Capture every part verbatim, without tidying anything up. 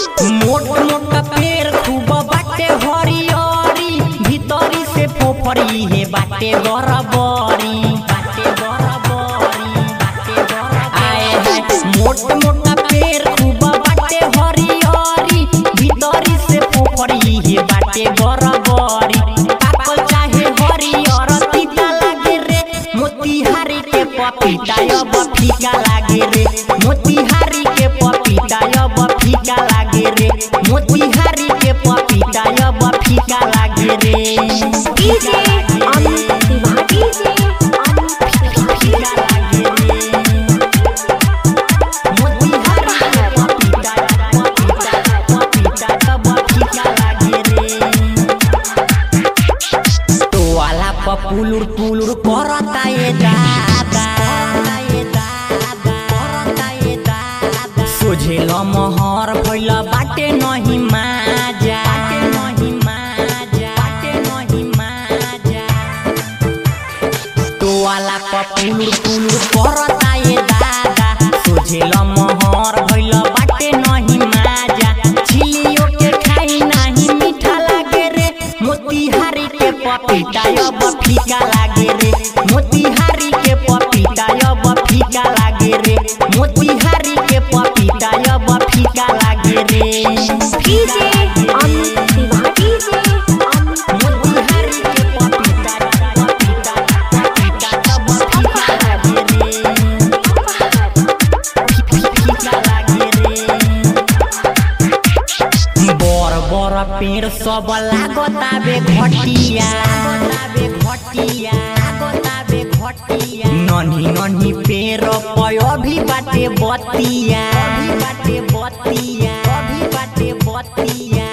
मोट मोट पेड़ खूब बाटे हरियरी भीतरी से फोफरी हे बाटे गरबरी बाटे गरबरी बाटे गरबरी आए है मोट मोट पेड़ खूब बाटे हरियरी भीतरी से फोफरी हे बाटे गरबरी पाकल चाहे हरियर तीता लागे रे मोतिहारी के पपीता अब फीका लागे रे मोतिहारी के पपीता अब फीका लागे रे मोतिहारी के पपीता अब फीका लागे रे डीजे अमित तिवारी डीजे फीका लागे रे मोतिहारी के पपीता पपीता पपीता अब फीका लागे रे तो वाला पुलुर पुलुर करता ये दादा सोझेल महर भइल बाटे नहीं माजा बाटे नहीं माजा बाटे नहीं माजा तो वाला पुलुर पुलुर करता ये दादा सोझेल महर भइल बाटे नहीं माजा छिलियो के खाई नहीं मीठा लागे रे मोतिहारी के पपीता अब फीका लागे रे मोतिहारी के पपीता अब फीका लागे रे मोतिहारी के पपीता अब फीका लागे रे डीजे अमित तिवारी डीजे मोतिहारी के पपीता पपीता पपीता अब फीका लागे रे फीका लागे रे बर बर पेड़ सब लागता बे घटिया बे घटिया लागता घटिया नन्ही नन्ही पेड़ पयो भी बाटे बतिया भी बाटे बतिया भी बाटे बतिया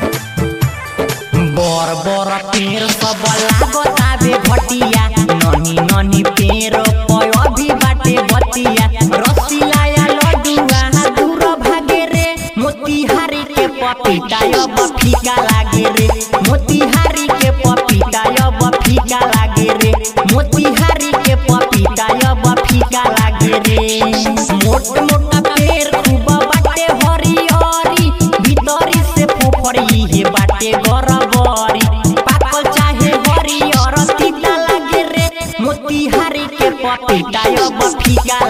बर बर पेड़ सब लागता बे घटिया नन्ही नन्ही पेड़ पयो भी बाटे बतिया रसीला या लड्डुआ दूर भागे रे मोतिहारी के पपीता अब फीका लागे रे मोतिहारी के पपीता अब फीका लागे रे मोतिहारी के पपीता अब फीका लागे रे मोट मोट पेड़ खूब बाटे हरियरी भीतरी से फोफरी हे बाटे गरबरी पाकल चाहे हरियर तीता लागे रे मोतिहारी के पपीता अब फीका